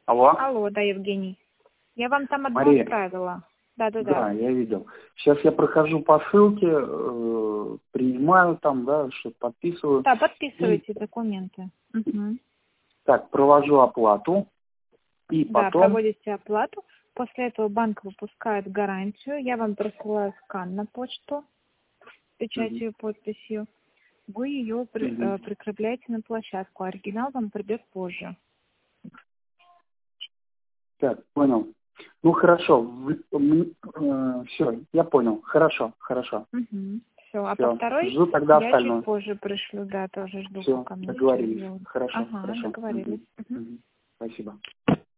Алло. Алло, да, Евгений. Я вам там одно Мария. отправила. Да. Да, я видел. Сейчас я прохожу по ссылке, принимаю там, да, что подписываю. Да, подписывайте документы. Угу. Так, провожу оплату. И Да, потом... проводите оплату. После этого банк выпускает гарантию. Я вам присылаю скан на почту с печатью и подписью. Вы ее прикрепляете на площадку. Оригинал вам придет позже. Так, понял. Ну, хорошо. Все, я понял. Хорошо. Угу. Все. А Все. по второй Жду тогда я остальное. чуть позже пришлю. Да, тоже жду, Все, пока мне договорились. сделают. Хорошо. Ага, договорились. Спасибо.